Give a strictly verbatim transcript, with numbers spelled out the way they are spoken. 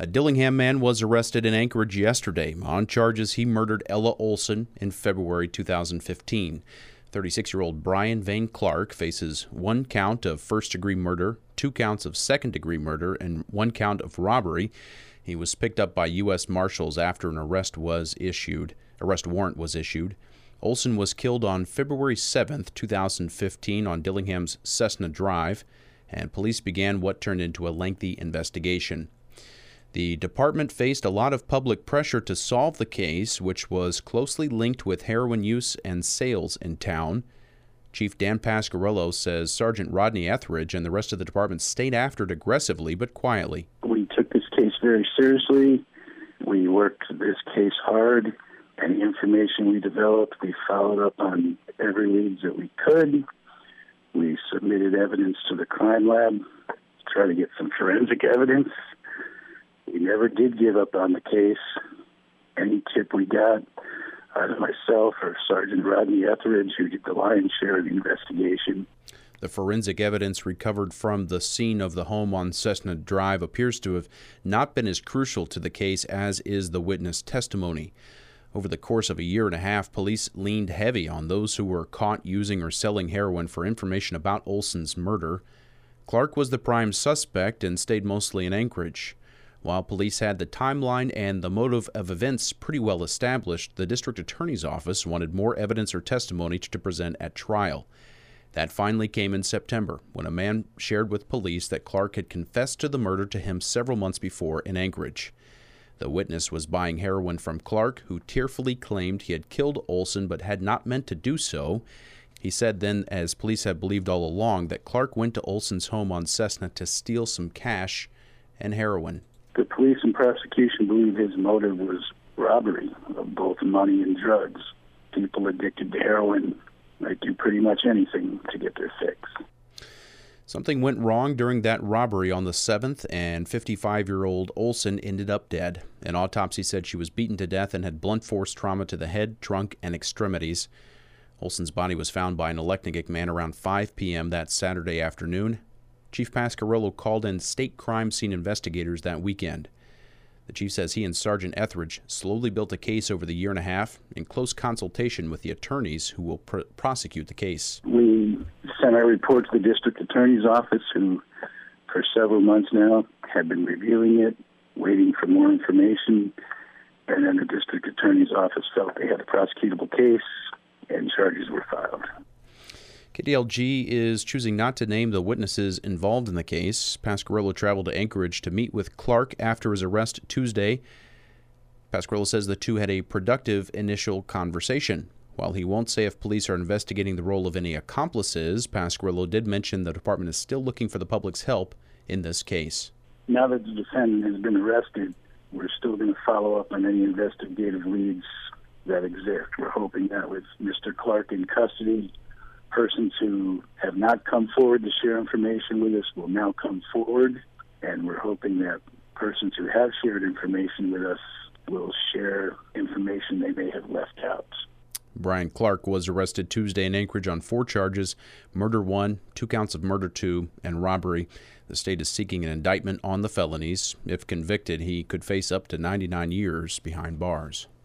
A Dillingham man was arrested in Anchorage yesterday on charges he murdered Ella Olson in February two thousand fifteen. thirty-six-year-old Brian Vane Clark faces one count of first-degree murder, two counts of second-degree murder, and one count of robbery. He was picked up by U S Marshals after an arrest was issued. Arrest warrant was issued. Olson was killed on February seventh, two thousand fifteen on Dillingham's Cessna Drive, and police began what turned into a lengthy investigation. The department faced a lot of public pressure to solve the case, which was closely linked with heroin use and sales in town. Chief Dan Pasquarello says Sergeant Rodney Etheridge and the rest of the department stayed after it aggressively but quietly. We took this case very seriously. We worked this case hard. Any information we developed, we followed up on every lead that we could. We submitted evidence to the crime lab to try to get some forensic evidence. We never did give up on the case. Any tip we got, either myself or Sergeant Rodney Etheridge, who did the lion's share of the investigation. The forensic evidence recovered from the scene of the home on Cessna Drive appears to have not been as crucial to the case as is the witness testimony. Over the course of a year and a half, police leaned heavy on those who were caught using or selling heroin for information about Olson's murder. Clark was the prime suspect and stayed mostly in Anchorage. While police had the timeline and the motive of events pretty well established, the district attorney's office wanted more evidence or testimony to present at trial. That finally came in September, when a man shared with police that Clark had confessed to the murder to him several months before in Anchorage. The witness was buying heroin from Clark, who tearfully claimed he had killed Olson but had not meant to do so. He said then, as police had believed all along, that Clark went to Olson's home on Cessna to steal some cash and heroin. The police and prosecution believe his motive was robbery of both money and drugs. People addicted to heroin might do pretty much anything to get their fix. Something went wrong during that robbery on the seventh, and fifty-five-year-old Olson ended up dead. An autopsy said she was beaten to death and had blunt force trauma to the head, trunk, and extremities. Olson's body was found by an Aleknagik man around five p.m. that Saturday afternoon. Chief Pasquarello called in state crime scene investigators that weekend. The chief says he and Sergeant Etheridge slowly built a case over the year and a half in close consultation with the attorneys who will pr- prosecute the case. We sent our report to the district attorney's office, who for several months now had been reviewing it, waiting for more information, and then the district attorney's office felt they had a prosecutable case, and charges were filed. K D L G is choosing not to name the witnesses involved in the case. Pasquarello traveled to Anchorage to meet with Clark after his arrest Tuesday. Pasquarello says the two had a productive initial conversation. While he won't say if police are investigating the role of any accomplices, Pasquarello did mention the department is still looking for the public's help in this case. Now that the defendant has been arrested, we're still going to follow up on any investigative leads that exist. We're hoping that with Mister Clark in custody, persons who have not come forward to share information with us will now come forward, and we're hoping that persons who have shared information with us will share information they may have left out. Brian Clark was arrested Tuesday in Anchorage on four charges: murder one, two counts of murder two, and robbery. The state is seeking an indictment on the felonies. If convicted, he could face up to ninety-nine years behind bars.